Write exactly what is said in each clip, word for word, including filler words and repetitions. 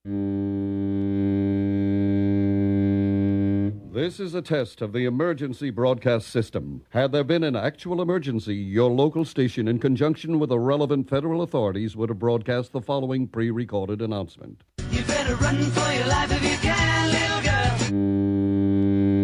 This is a test of the emergency broadcast system. Had there been an actual emergency, your local station, in conjunction with the relevant federal authorities, would have broadcast the following pre-recorded announcement. You better run for your life if you can, little girl.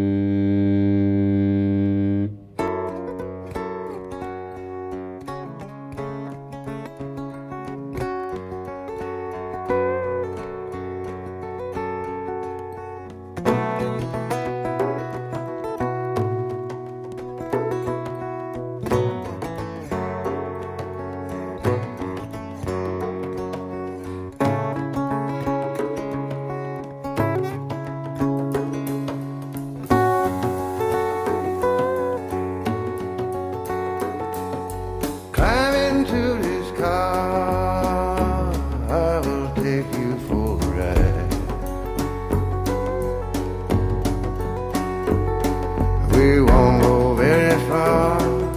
We won't go very far.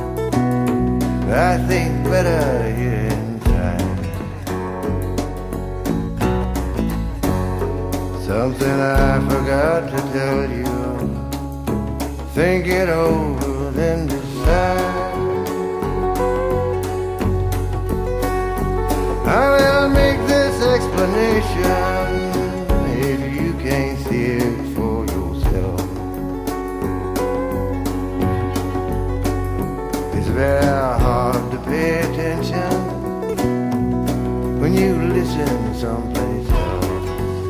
I think better here inside. Something I forgot to tell you. Think it over, then decide. I will make this explanation if you can't see it for yourself. It's very hard to pay attention when you listen someplace else.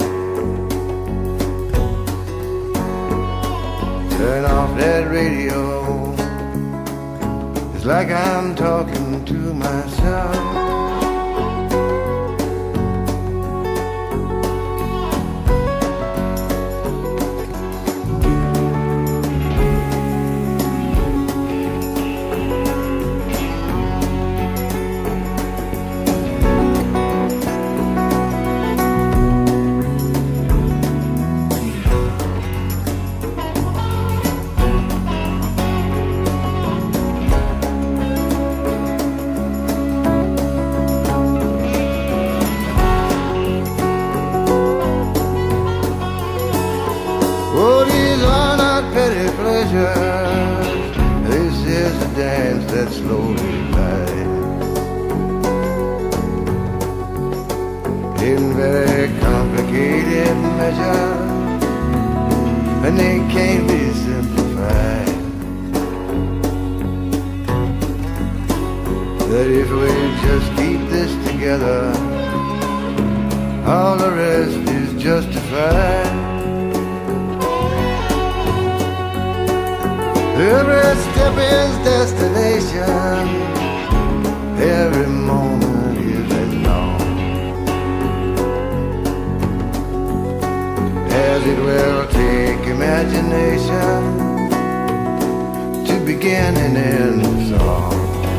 Turn off that radio. It's like I'm talking to myself. Oh, these are not petty pleasures. This is a dance that slowly dies. In very complicated measure, and they can't be simplified. That if we just keep this together, all the rest is justified. Every step is destination. Every moment is as long as it will take imagination to begin and end the song.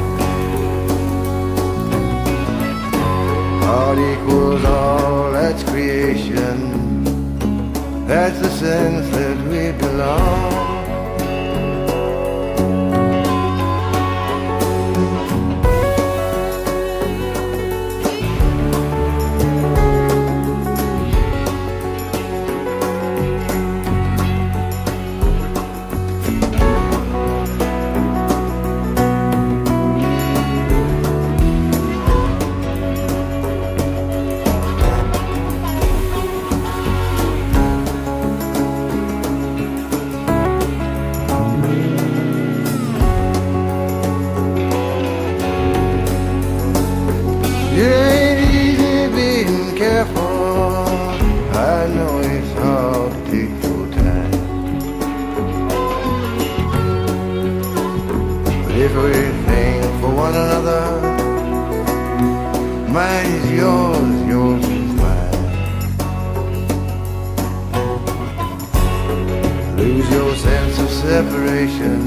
All equals all, that's creation. That's the sense that we belong. It ain't easy being careful. I know it's hard to take your time. But if we think for one another, mine is yours, yours is mine. Lose your sense of separation,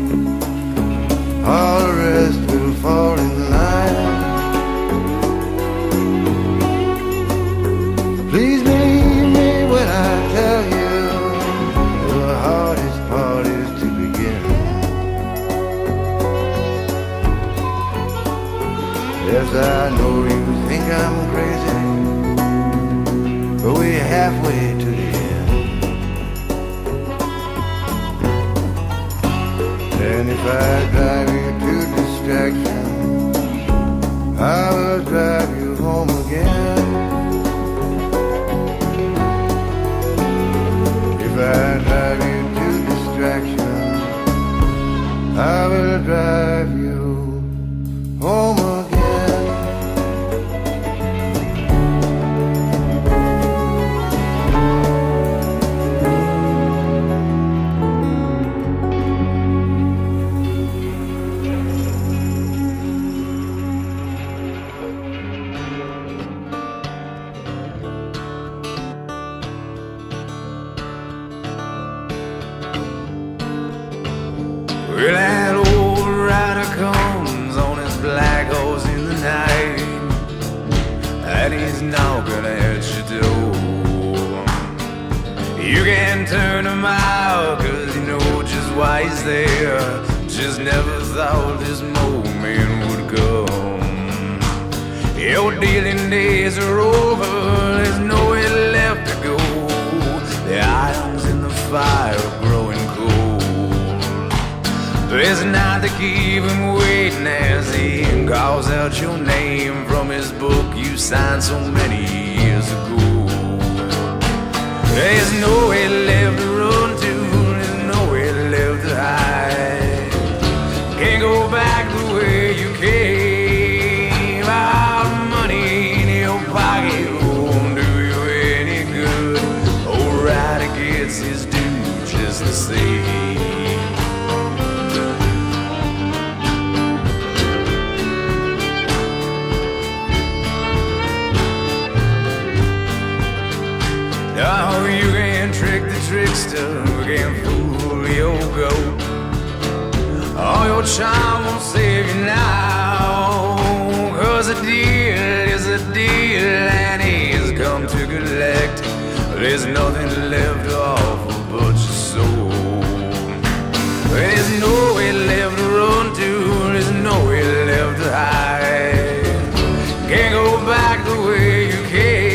all the rest will fall in line. Please believe me when I tell you the hardest part is to begin. Yes, I know you think I'm crazy, but we halfway to the end. And if I drive you to distraction, I will drive you home again. If I drive you to distraction, I will drive you home again. Well, that old rider comes on his black horse in the night, and he's knocking at your door. You can't turn him out, cause you know just why he's there. Just never thought this moment would come. Your dealing days are over, there's nowhere left to go. The irons in the fire are growing cold. There's not to keep him waiting as he calls out your name from his book you signed so many years ago. There's nowhere left to run to, there's nowhere left to hide. Can't go back the way you came. Our money in your pocket won't do you any good. Old rider gets his due just the same. Oh, you can't trick the trickster, you can't fool your goat. Oh, your charm won't save you now, cause a deal is a deal and he's come to collect. There's nothing left to offer but your soul. There's nowhere left to run to, there's nowhere left to hide. Can't go back the way you came.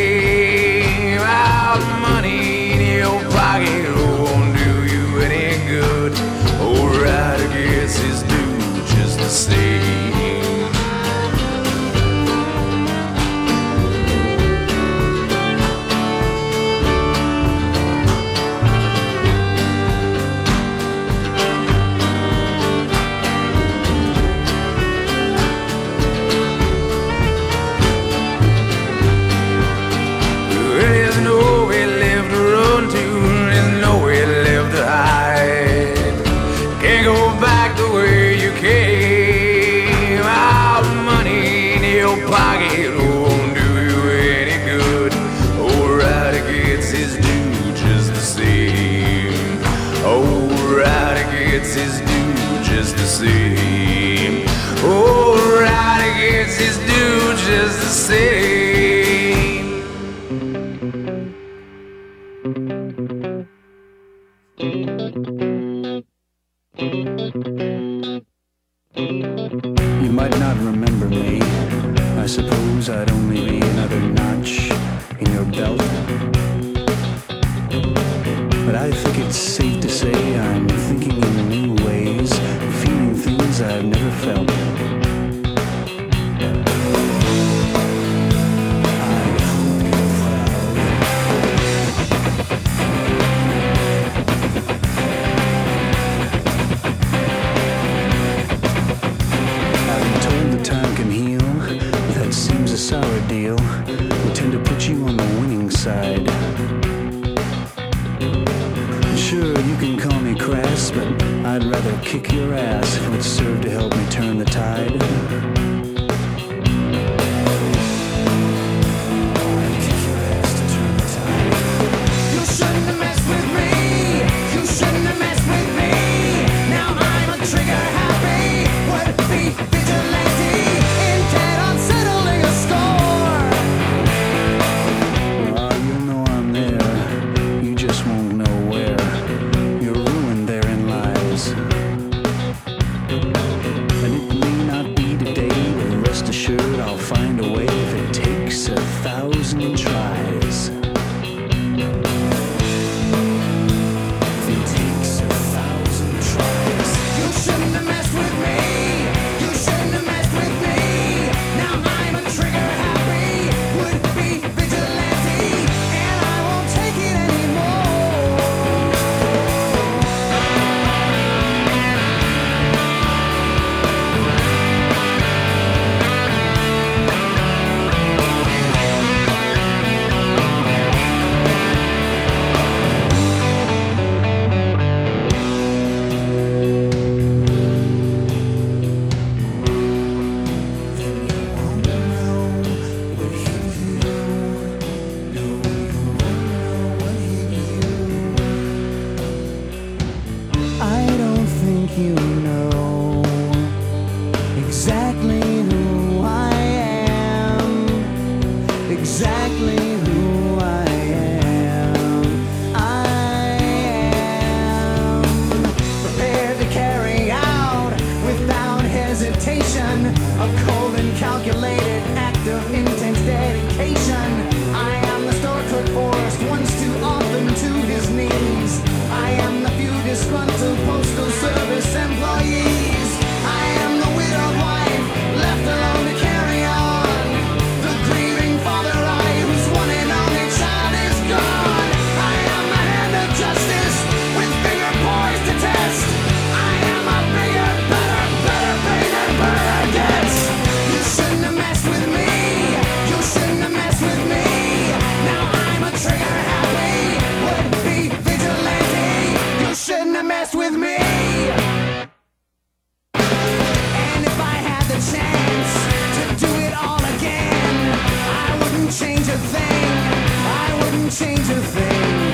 Money in your pocket won't do you any good. Old rider gets his due just the same. There's nowhere left to run to, there's nowhere left to hide. Can't go back the way you came. Our money in your pocket won't do you any good. Old rider gets his due just the same. Old rider gets his due just the same. Old rider gets his due just the same. You might not remember me. I suppose I'd only be another notch in your belt. But I think it's safe to say I'm thinking in new ways, feeling things I've never felt. Sour deal will tend to put you on the winning side. Sure, you can call me crass, but I'd rather kick your ass if it would serve to help me turn the tide. And it may not be wouldn't change a thing.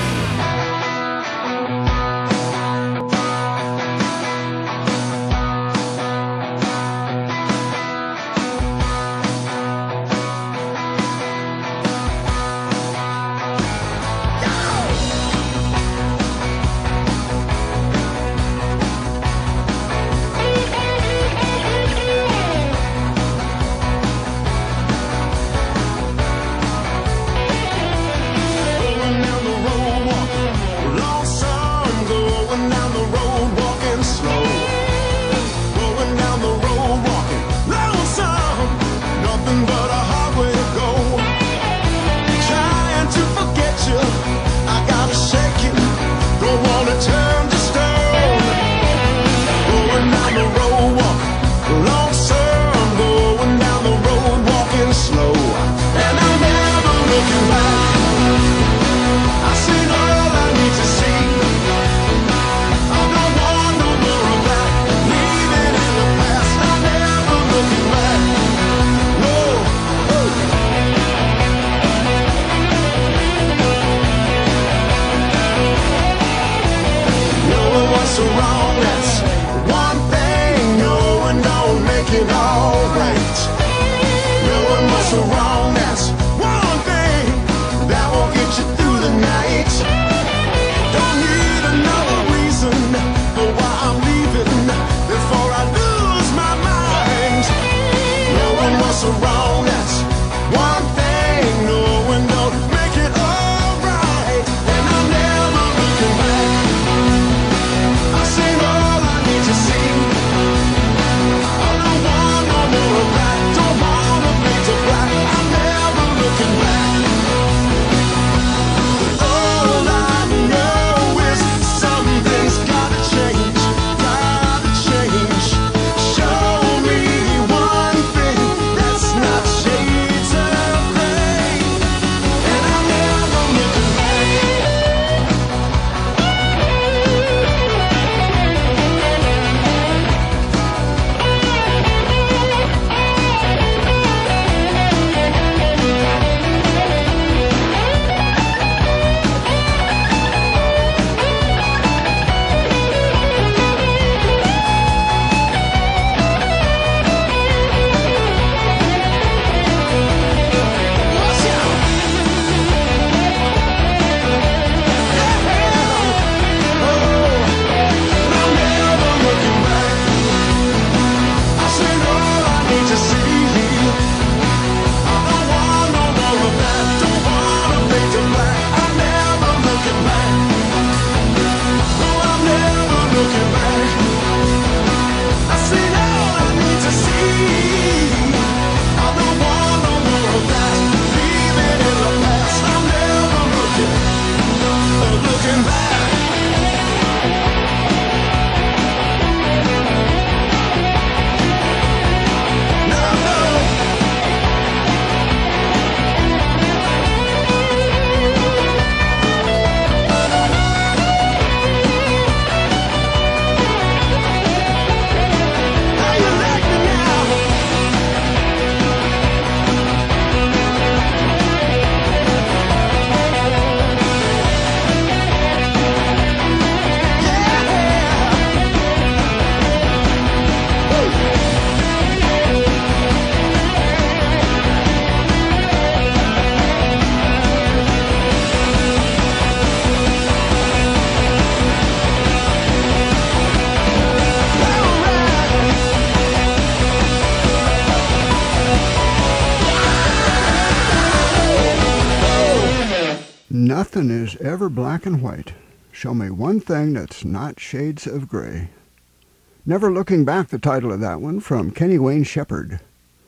Nothing is ever black and white. Show me one thing that's not shades of gray. Never Looking Back, the title of that one, from Kenny Wayne Shepherd.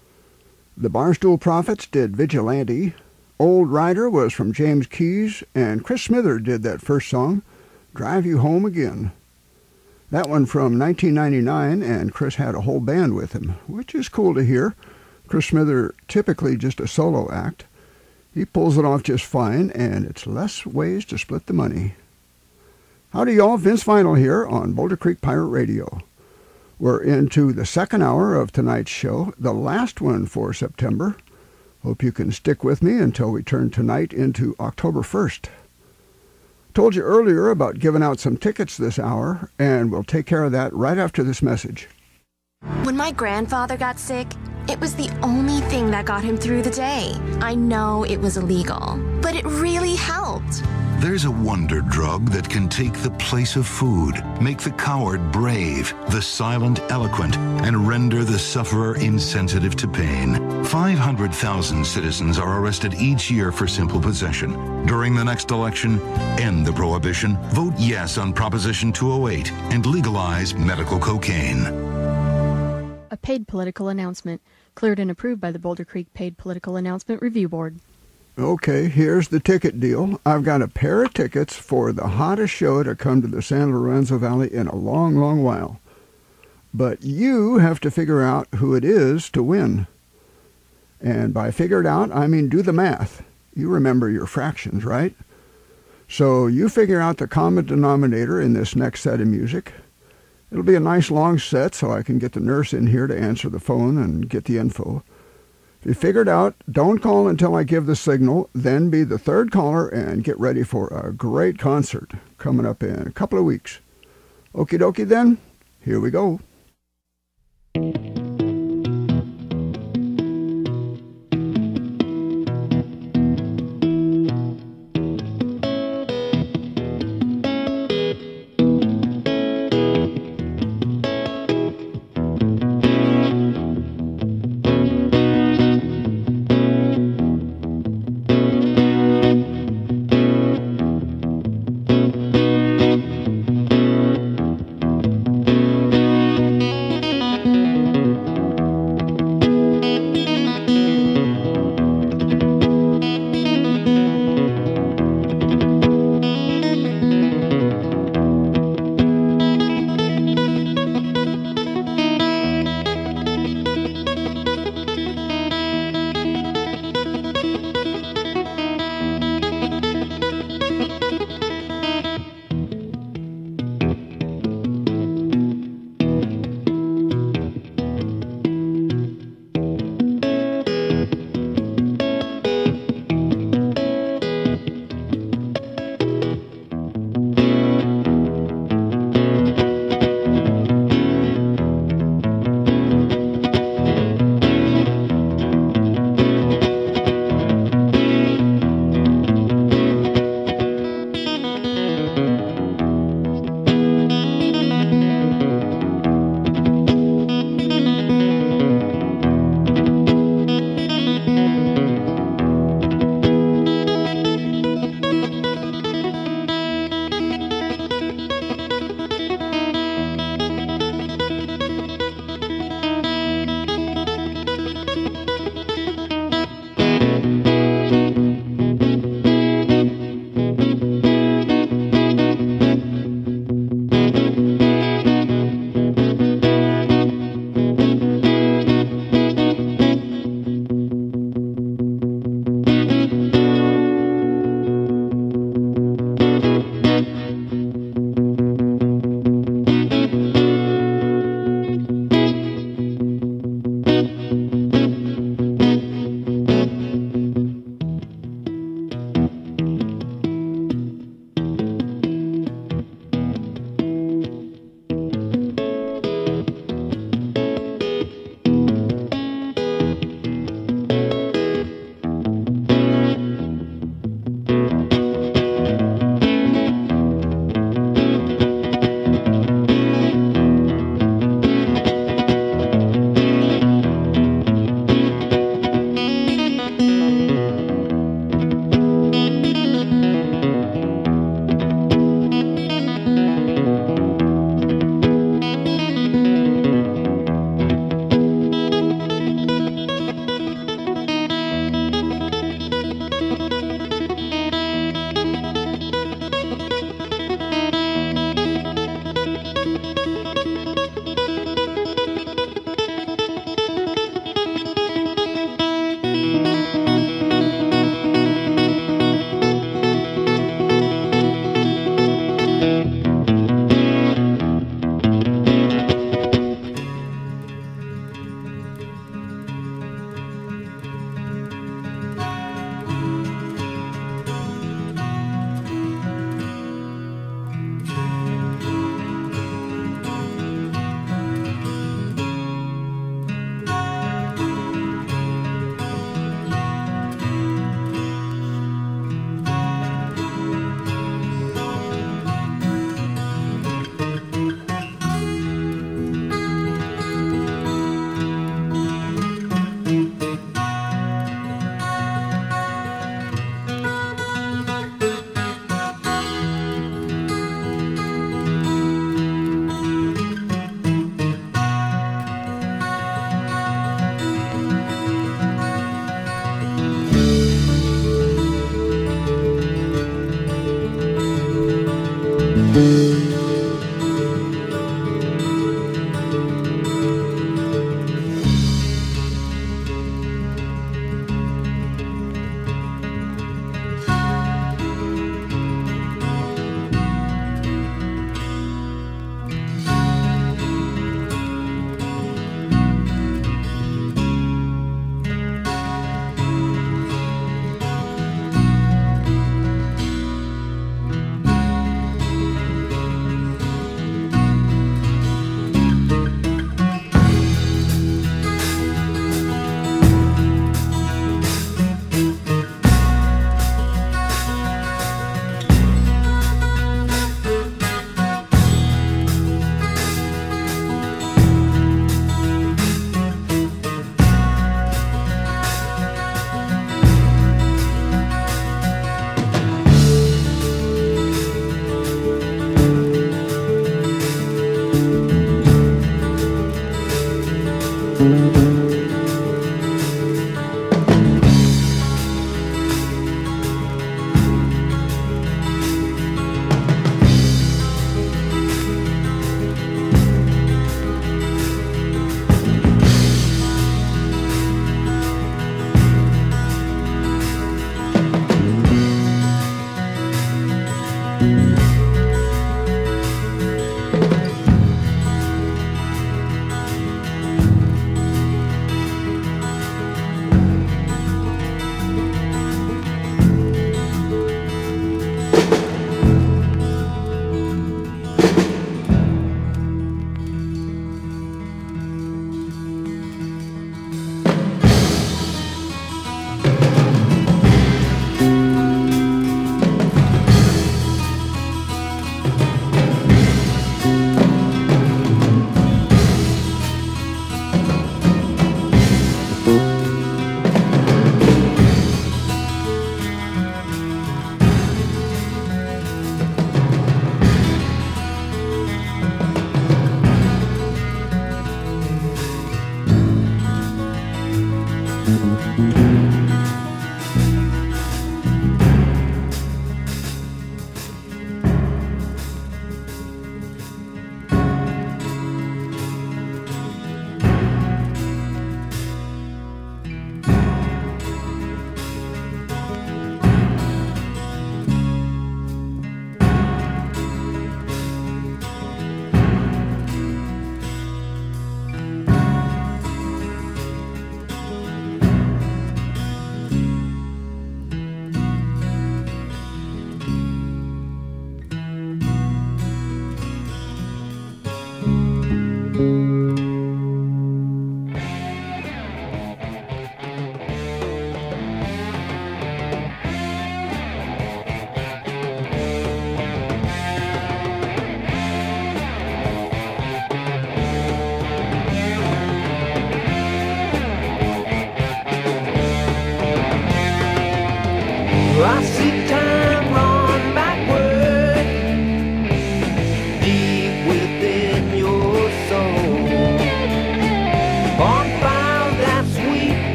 The Barstool Prophets did Vigilante. Old Rider was from James Keys, and Chris Smither did that first song, Drive You Home Again. That one from nineteen ninety-nine, and Chris had a whole band with him, which is cool to hear. Chris Smither, typically just a solo act. He pulls it off just fine, and it's less ways to split the money. Howdy y'all, Vince Vinyl here on Boulder Creek Pirate Radio. We're into the second hour of tonight's show, the last one for September. Hope you can stick with me until we turn tonight into October first. Told you earlier about giving out some tickets this hour, and we'll take care of that right after this message. When my grandfather got sick, it was the only thing that got him through the day. I know it was illegal, but it really helped. There's a wonder drug that can take the place of food, make the coward brave, the silent eloquent, and render the sufferer insensitive to pain. five hundred thousand citizens are arrested each year for simple possession. During the next election, end the prohibition, vote yes on Proposition two oh eight, and legalize medical cocaine. A paid political announcement, cleared and approved by the Boulder Creek Paid Political Announcement Review Board. Okay, here's the ticket deal. I've got a pair of tickets for the hottest show to come to the San Lorenzo Valley in a long, long while. But you have to figure out who it is to win. And by figure it out, I mean do the math. You remember your fractions, right? So you figure out the common denominator in this next set of music. It'll be a nice long set so I can get the nurse in here to answer the phone and get the info. If you figure it out, don't call until I give the signal, then be the third caller and get ready for a great concert coming up in a couple of weeks. Okie dokie then, here we go.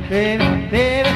baby, baby.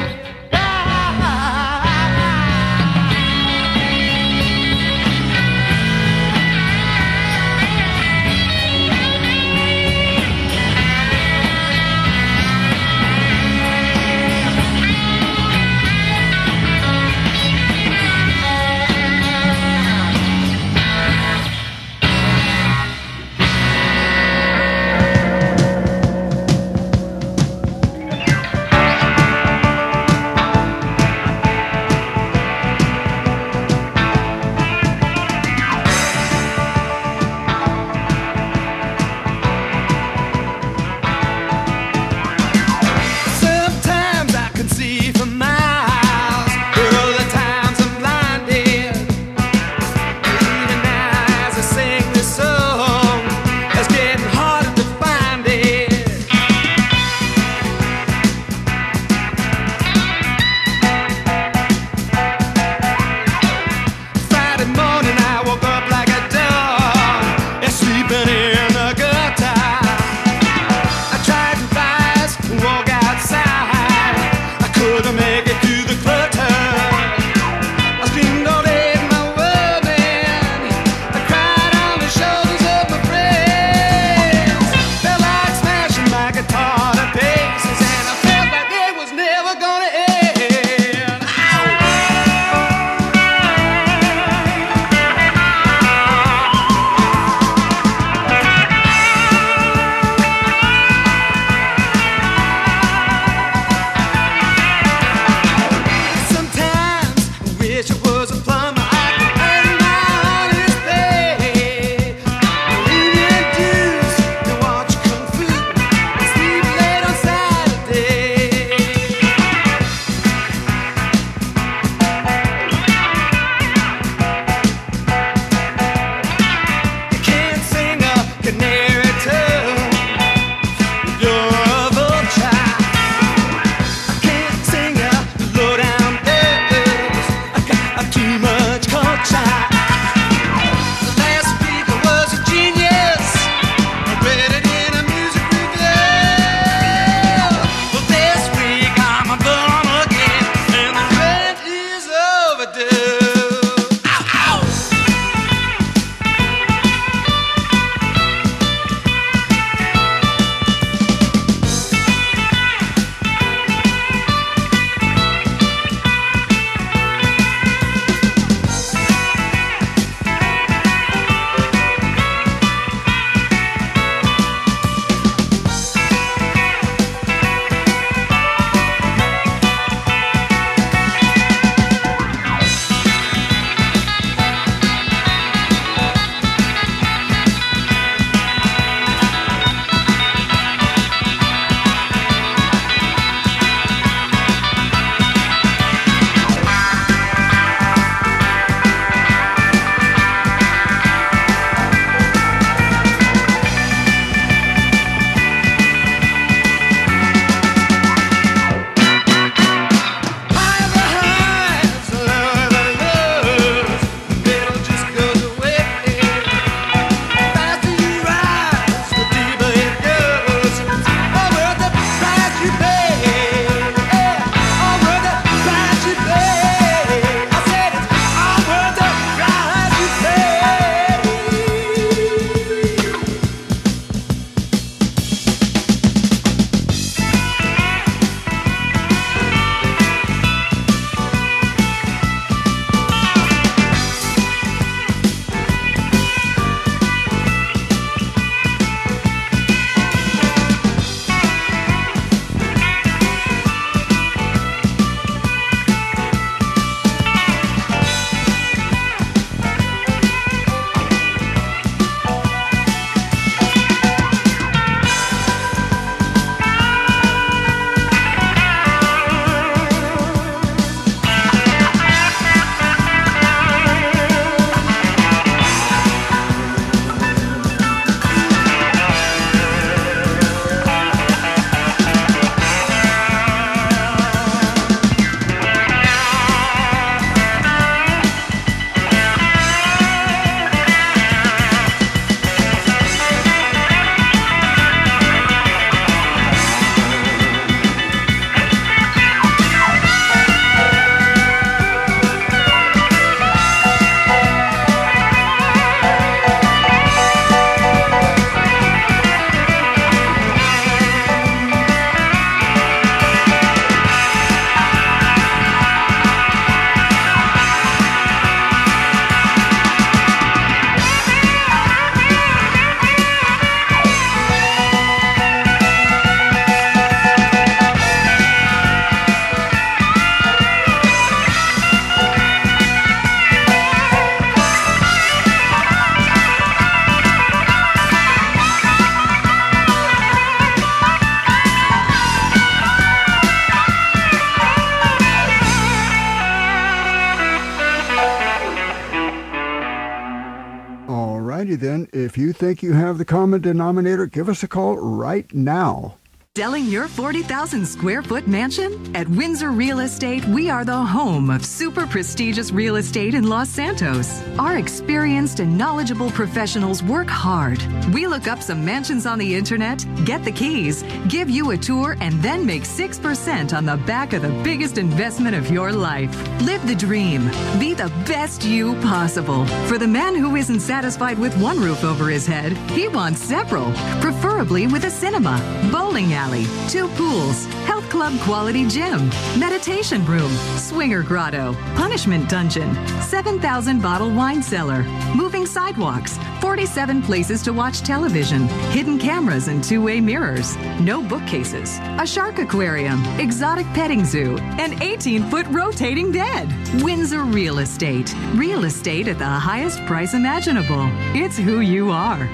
If you think you have the common denominator, give us a call right now. Selling your forty thousand square foot mansion? At Windsor Real Estate, we are the home of super prestigious real estate in Los Santos. Our experienced and knowledgeable professionals work hard. We look up some mansions on the internet, get the keys, give you a tour, and then make six percent on the back of the biggest investment of your life. Live the dream. Be the best you possible. For the man who isn't satisfied with one roof over his head, he wants several, preferably with a cinema, bowling alley, two pools, health club quality gym, meditation room, swinger grotto, punishment dungeon, seven thousand bottle wine cellar, moving sidewalks, forty-seven places to watch television, hidden cameras and two-way mirrors, no bookcases, a shark aquarium, exotic petting zoo, an eighteen-foot rotating bed. Windsor Real Estate. Real estate at the highest price imaginable. It's who you are.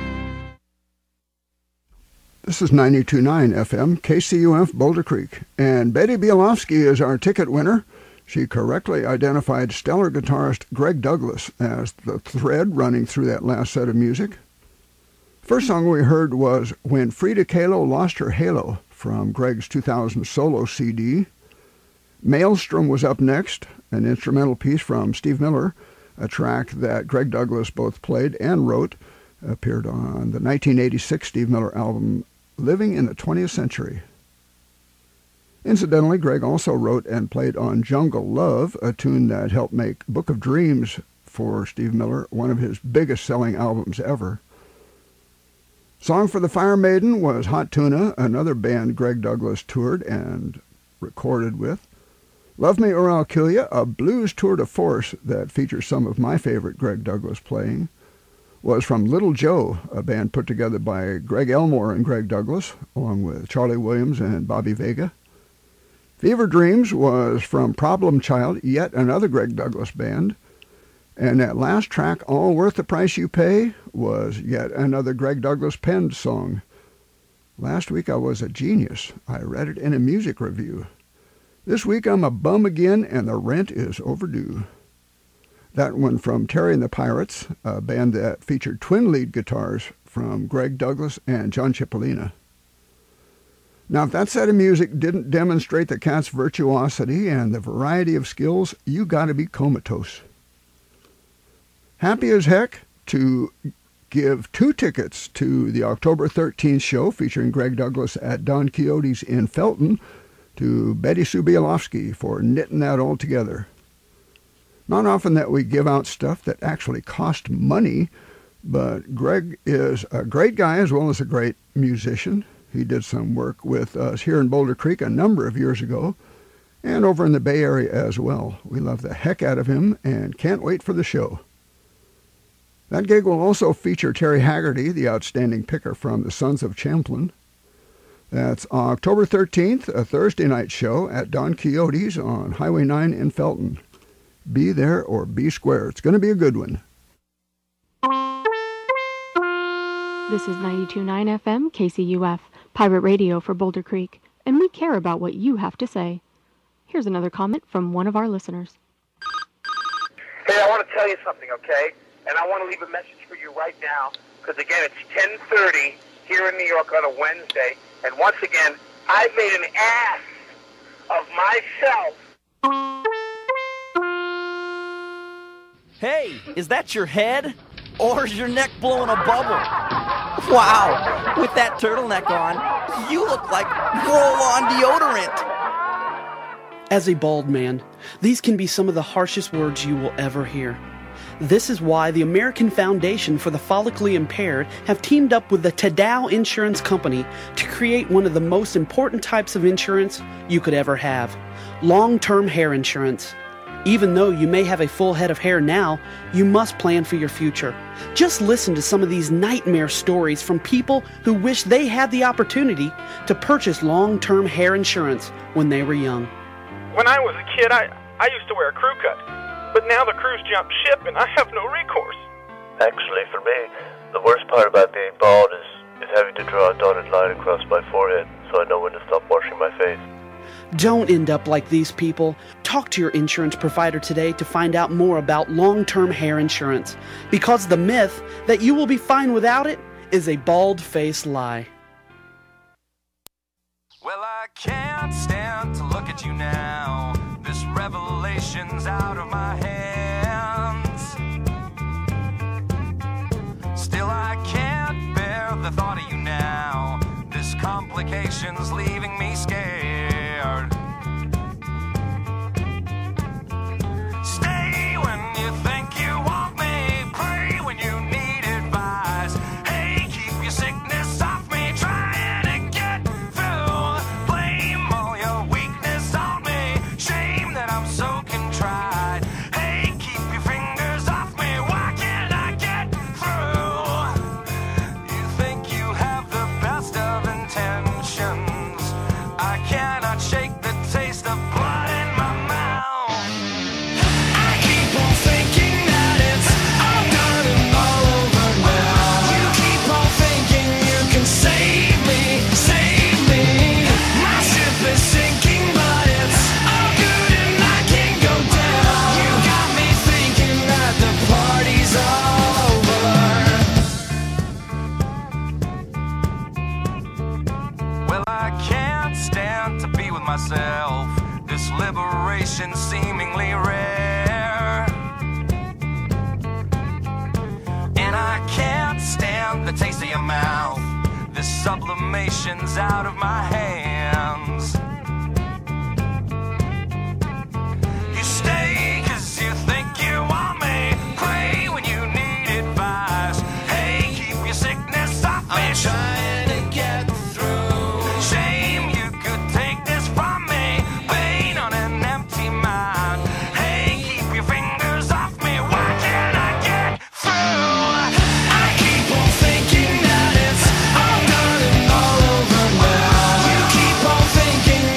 This is ninety-two point nine F M, K C U F Boulder Creek, and Betty Bielowski is our ticket winner. She correctly identified stellar guitarist Greg Douglas as the thread running through that last set of music. First song we heard was When Frida Kahlo Lost Her Halo from Greg's two thousand solo C D. Maelstrom was up next, an instrumental piece from Steve Miller, a track that Greg Douglas both played and wrote, appeared on the nineteen eighty-six Steve Miller album Living in the twentieth Century. Incidentally, Greg also wrote and played on Jungle Love, a tune that helped make Book of Dreams for Steve Miller one of his biggest selling albums ever. Song for the Fire Maiden was Hot Tuna, another band Greg Douglas toured and recorded with. Love Me or I'll Kill Ya, a blues tour de force that features some of my favorite Greg Douglas playing, was from Little Joe, a band put together by Greg Elmore and Greg Douglas, along with Charlie Williams and Bobby Vega. Fever Dreams was from Problem Child, yet another Greg Douglas band. And that last track, All Worth the Price You Pay, was yet another Greg Douglas penned song. Last week I was a genius. I read it in a music review. This week I'm a bum again, and the rent is overdue. That one from Terry and the Pirates, a band that featured twin lead guitars from Greg Douglas and John Cipollina. Now, if that set of music didn't demonstrate the cat's virtuosity and the variety of skills, you gotta be comatose. Happy as heck to give two tickets to the October thirteenth show featuring Greg Douglas at Don Quixote's in Felton to Betty Sue Bielowski for knitting that all together. Not often that we give out stuff that actually cost money, but Greg is a great guy as well as a great musician. He did some work with us here in Boulder Creek a number of years ago, and over in the Bay Area as well. We love the heck out of him and can't wait for the show. That gig will also feature Terry Haggerty, the outstanding picker from the Sons of Champlin. That's October thirteenth, a Thursday night show at Don Quixote's on Highway nine in Felton. Be there or be square. It's going to be a good one. This is ninety-two point nine F M, K C U F, Pirate Radio for Boulder Creek, and we care about what you have to say. Here's another comment from one of our listeners. Hey, I want to tell you something, okay? And I want to leave a message for you right now, because again, it's ten thirty here in New York on a Wednesday, and once again, I've made an ass of myself. Hey, is that your head? Or is your neck blowing a bubble? Wow, with that turtleneck on, you look like roll-on deodorant. As a bald man, these can be some of the harshest words you will ever hear. This is why the American Foundation for the Follically Impaired have teamed up with the Tadao Insurance Company to create one of the most important types of insurance you could ever have: long-term hair insurance. Even though you may have a full head of hair now, you must plan for your future. Just listen to some of these nightmare stories from people who wish they had the opportunity to purchase long-term hair insurance when they were young. When I was a kid, I, I used to wear a crew cut. But now the crews jumped ship and I have no recourse. Actually, for me, the worst part about being bald is, is having to draw a dotted line across my forehead so I know when to stop washing my face. Don't end up like these people. Talk to your insurance provider today to find out more about long-term hair insurance, because the myth that you will be fine without it is a bald-faced lie. Well, I can't stand to look at you now. This revelation's out of my hands. Still, I can't bear the thought of you now. This complication's leaving me scared. Stay when you think you want me. Pray when you need advice. Hey, keep your sickness off me. Trying to get through. Blame all your weakness on me. Shame that I'm so contrite. Hey, keep your fingers off me. Why can't I get through? You think you have the best of intentions. I cannot shake the taste of blood in my mouth. I keep on thinking that it's all done and all over now. You keep on thinking you can save me, save me. My ship is sinking, but it's all good and I can't go down. You got me thinking that the party's over. Well, I can't stand to be with myself. This liberation seemingly rare. And I can't stand the taste of your mouth. This sublimation's out of my hands. You stay 'cause you think you want me. Pray when you need advice. Hey, keep your sickness off me. I'm trying to get through. Shame you could take this from me. Pain on an empty mind. Hey, keep your fingers off me. Why can't I get through? I keep on thinking that it's all done and all over now. You keep on thinking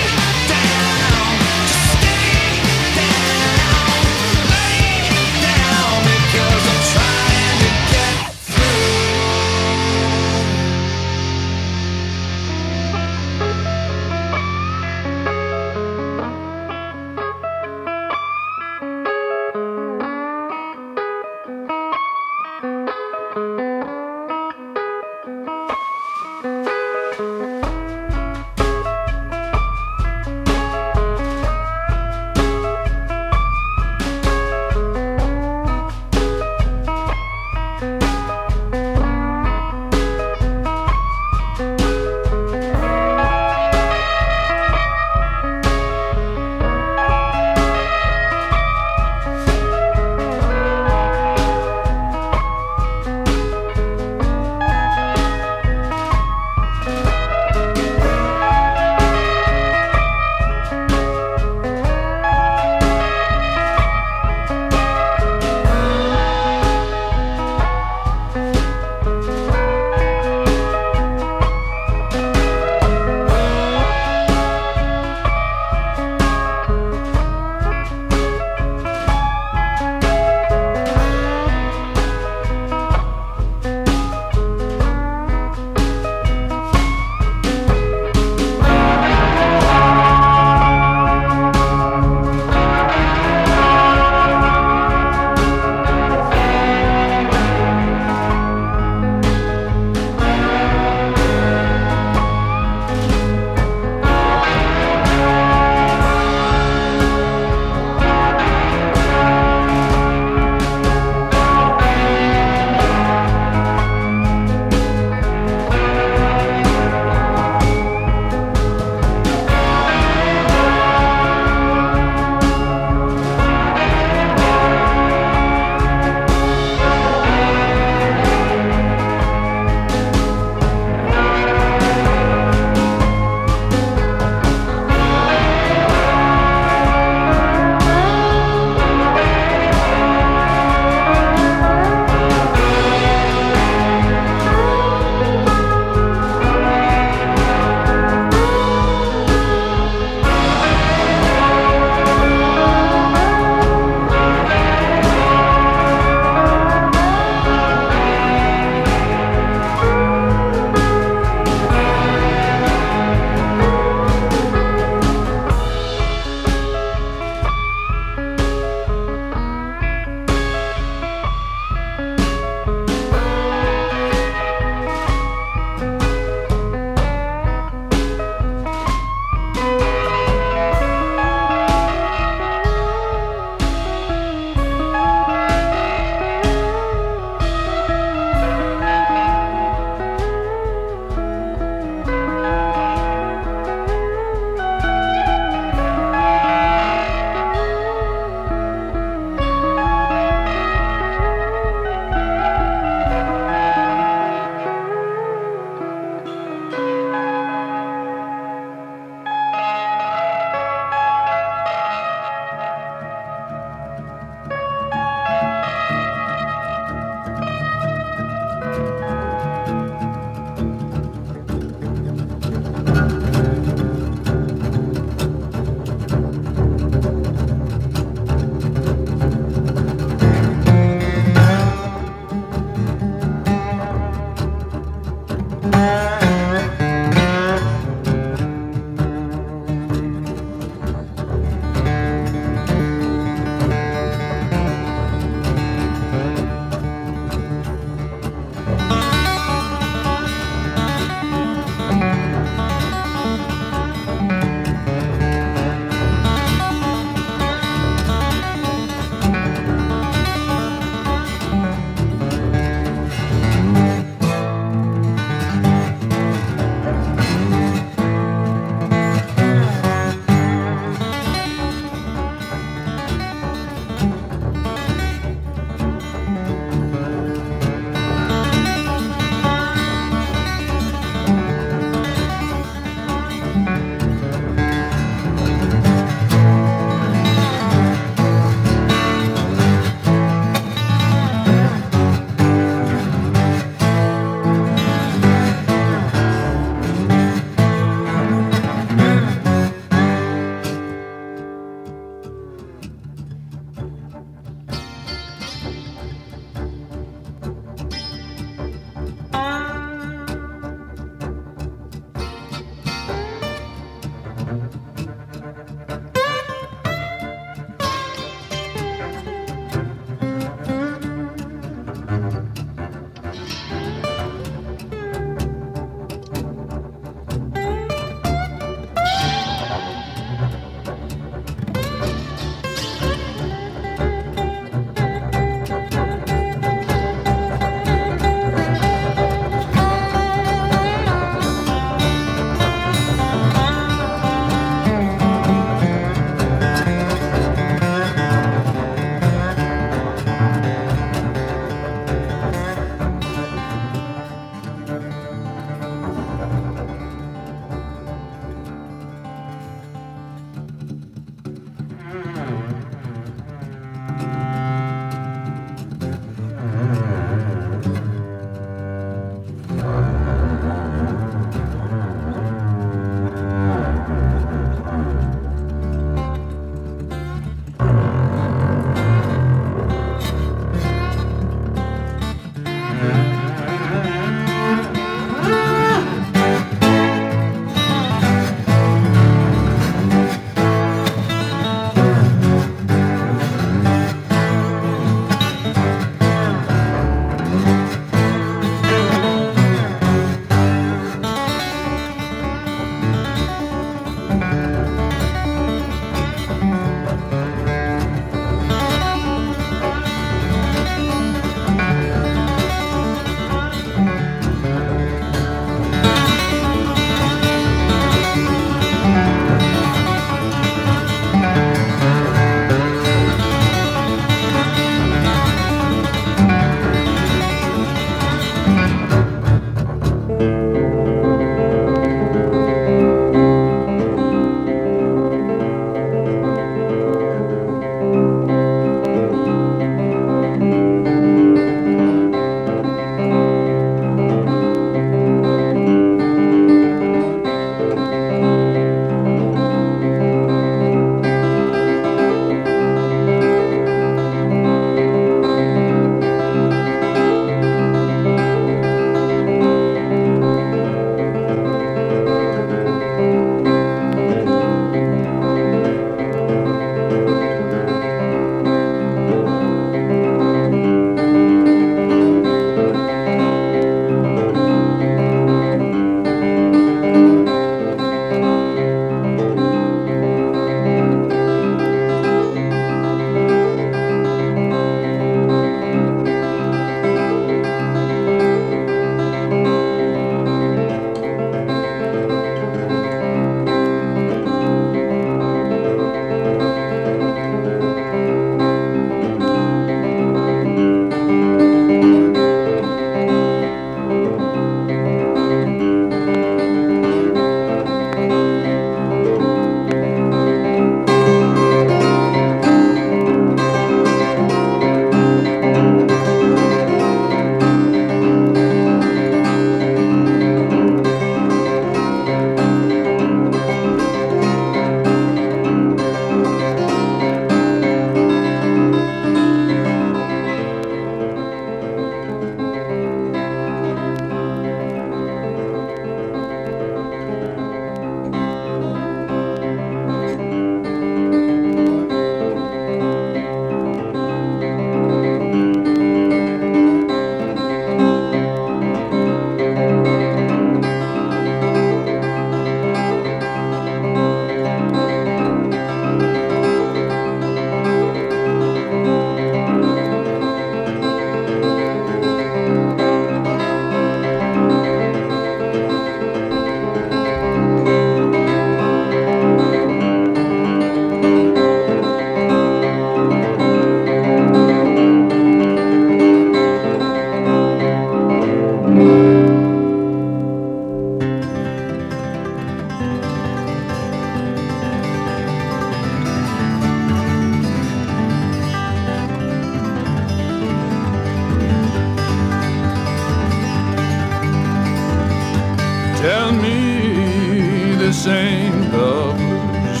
this ain't the blues.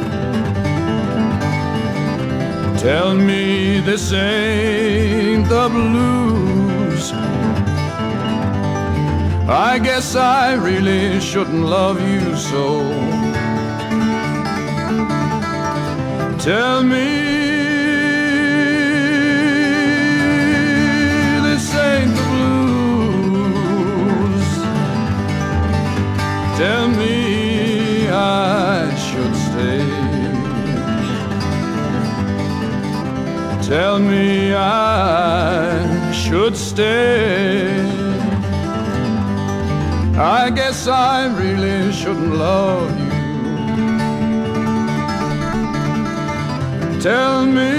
Tell me this ain't the blues. I guess I really shouldn't love you so. Tell me this ain't the blues. Tell me I should stay. Tell me I should stay. I guess I really shouldn't love you. Tell me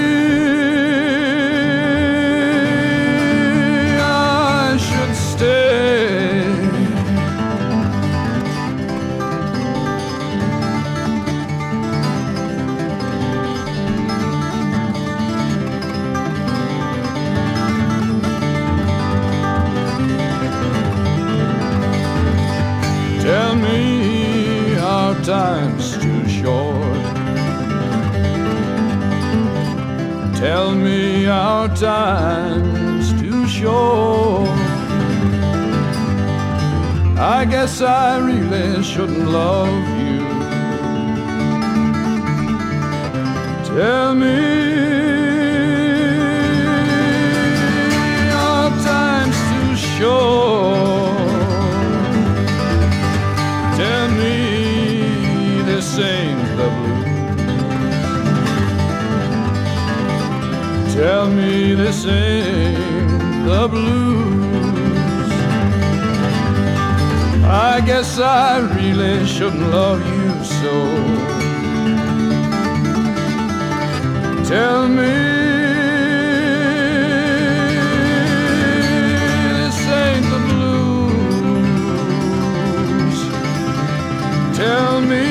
I should stay. Tell me our time's too short. Tell me our time's too short. I guess I really shouldn't love you. Tell me our time's too short. Tell me this ain't the blues. Tell me this ain't the blues. I guess I really shouldn't love you so. Tell me this ain't the blues. Tell me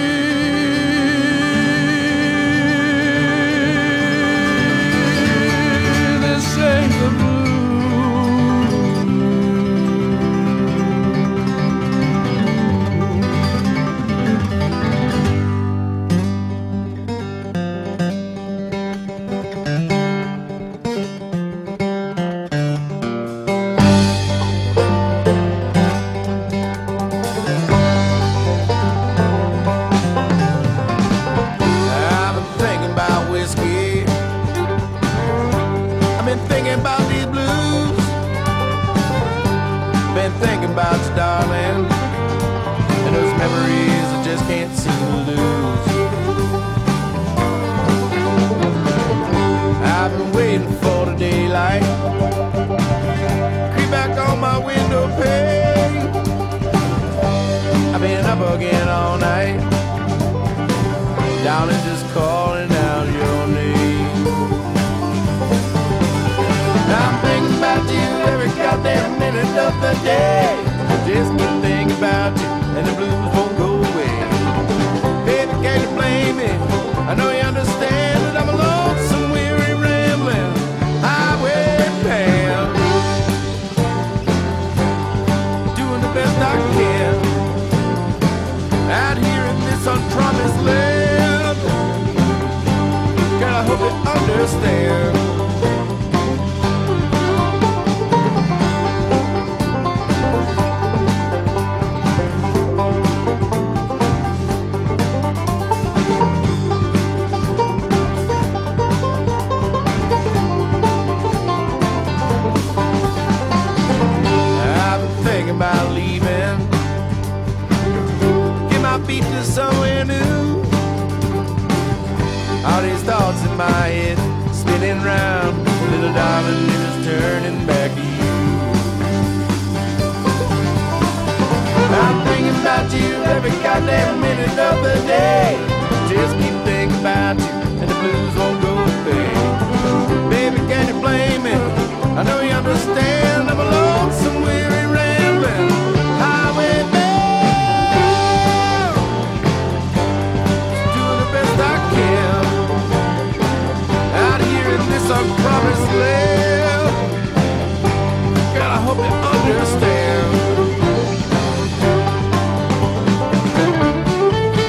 Understand.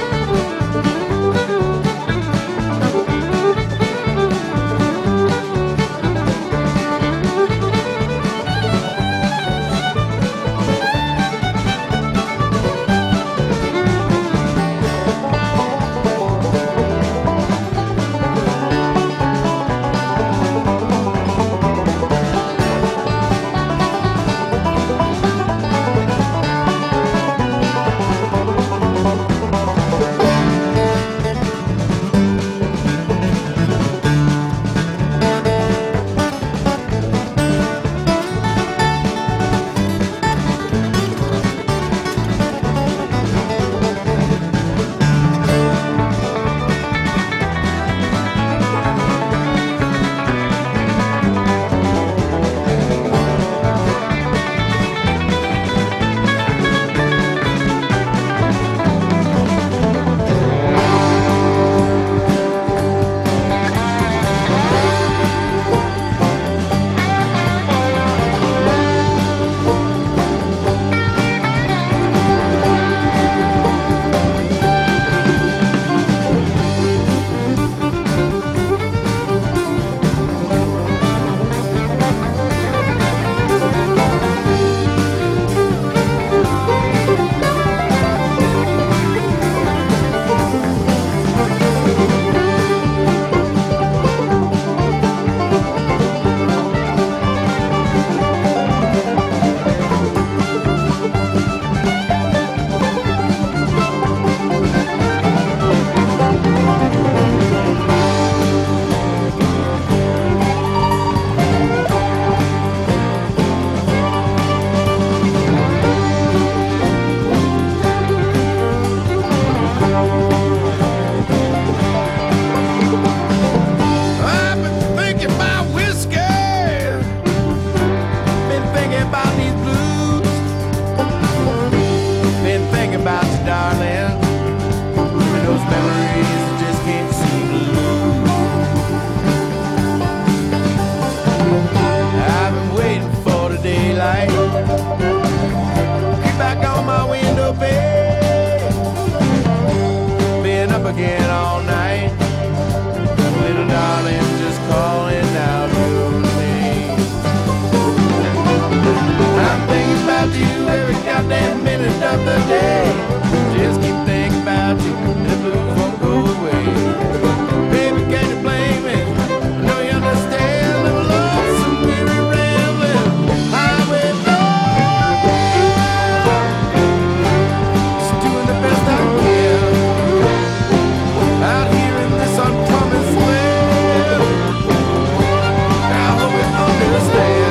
again all night. Little darling just calling out your name. I'm thinking about you every goddamn minute of the day. Just keep thinking about you, the blues won't go away. Baby, can you blame me? I know you understand the lonesome, weary, rambling highway boy. Just doing the best I can out here in this unpromised land. I hope you understand.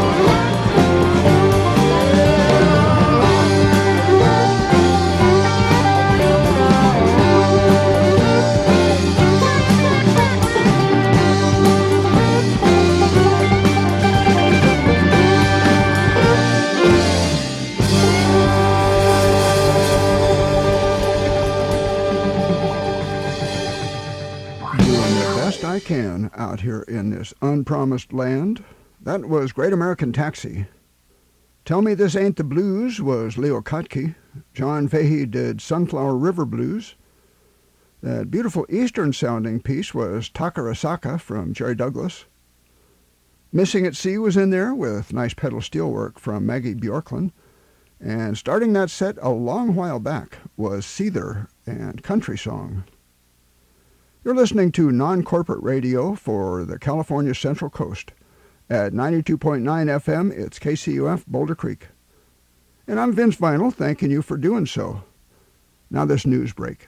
I can out here in this unpromised land. That was Great American Taxi. Tell Me This Ain't the Blues was Leo Kottke. John Fahey did Sunflower River Blues. That beautiful Eastern-sounding piece was Takarasaka from Jerry Douglas. Missing at Sea was in there with nice pedal steel work from Maggie Bjorklund. And starting that set a long while back was Seether and Country Song. You're listening to non-corporate radio for the California Central Coast. At ninety-two point nine F M, it's K C U F Boulder Creek. And I'm Vince Vinyl, thanking you for doing so. Now this news break.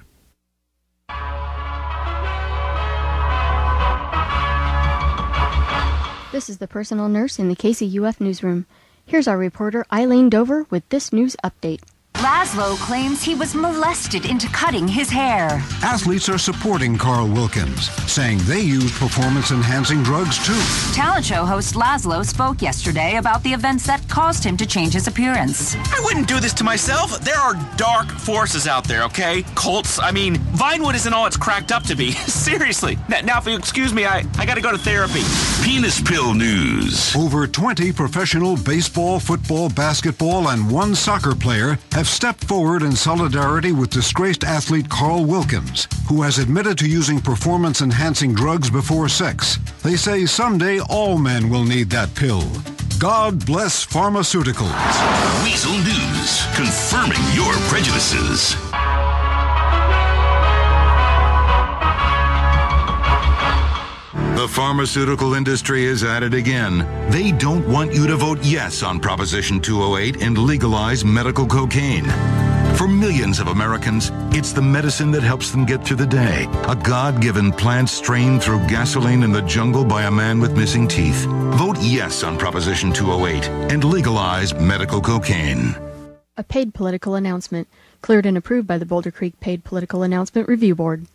This is the personal nurse in the K C U F newsroom. Here's our reporter Eileen Dover with this news update. Laszlo claims he was molested into cutting his hair. Athletes are supporting Carl Wilkins, saying they use performance-enhancing drugs too. Talent show host Laszlo spoke yesterday about the events that caused him to change his appearance. I wouldn't do this to myself. There are dark forces out there, okay? Cults. I mean, Vinewood isn't all it's cracked up to be. Seriously. Now, now, if you excuse me, I, I gotta go to therapy. Penis Pill News. Over twenty professional baseball, football, basketball, and one soccer player have stepped forward in solidarity with disgraced athlete Carl Wilkins, who has admitted to using performance-enhancing drugs before sex. They say someday all men will need that pill. God bless pharmaceuticals. Weasel News, confirming your prejudices. The pharmaceutical industry is at it again. They don't want you to vote yes on Proposition two oh eight and legalize medical cocaine. For millions of Americans, it's the medicine that helps them get through the day. A God-given plant strained through gasoline in the jungle by a man with missing teeth. Vote yes on Proposition two oh eight and legalize medical cocaine. A paid political announcement, cleared and approved by the Boulder Creek Paid Political Announcement Review Board.